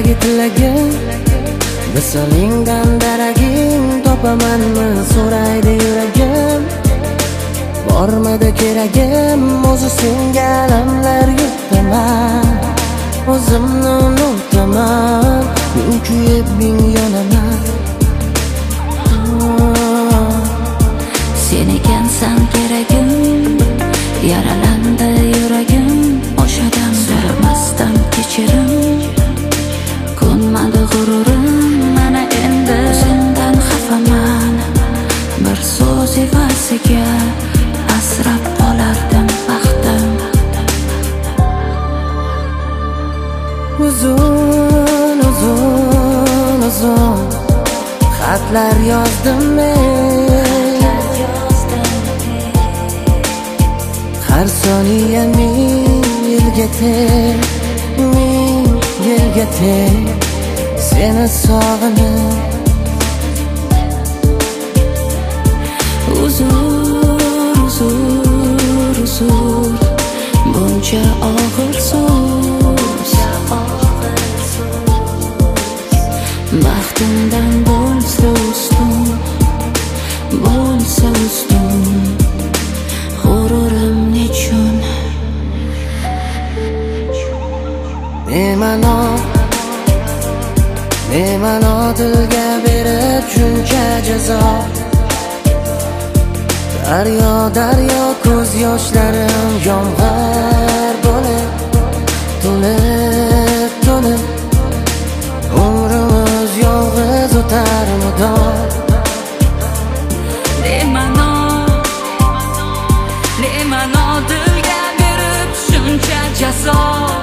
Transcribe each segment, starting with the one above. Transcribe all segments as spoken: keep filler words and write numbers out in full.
ichidagi tilagim, visolingdan daraging topamanmi so'raydi yuragim. Bormidi keragim, o'zi senga alamlar yutaman, o'zimni unutaman, ming kuyib ming yonaman. Sen ekansan keragim, yaralandi yuragim. O'shadan so'ramasdan kechirim, ko'nmadi g'ururim. Mana endi sendan xafaman, bir so'z evasiga asrab qolardim baxtim. Uzun uzun uzun xatlar yozdim men, har soniya ming yilga teng, ming yilga teng seni sog'inib. Uzur uzur uzur buncha og'ir so'z, baxtimdan bo'lsa ustun, bo'lsa ustun, g'ururim nechun. Nemano, nemano dilga berib shuncha jazo. Daryo, daryo ko'z yoshlarim yomg'ir bo'lib, to'lib, to'lib, umrimiz yolg'iz o'tar mudom. Nemano, nemano dilga berib shuncha jazo.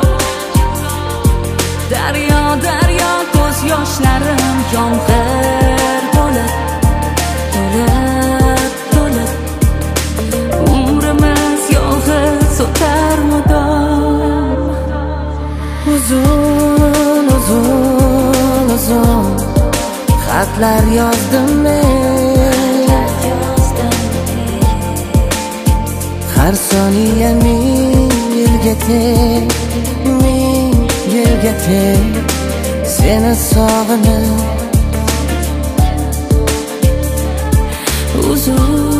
Daryo, daryo ko'z yoshlarim yomg'ir bo'lib, to'lib, to'lib, umrimiz yolg'iz o'tar mudom. Uzun uzun uzun xatlar yozdim men, har soniya ming yilga teng, ming yilga teng seni sog'inib. Uzun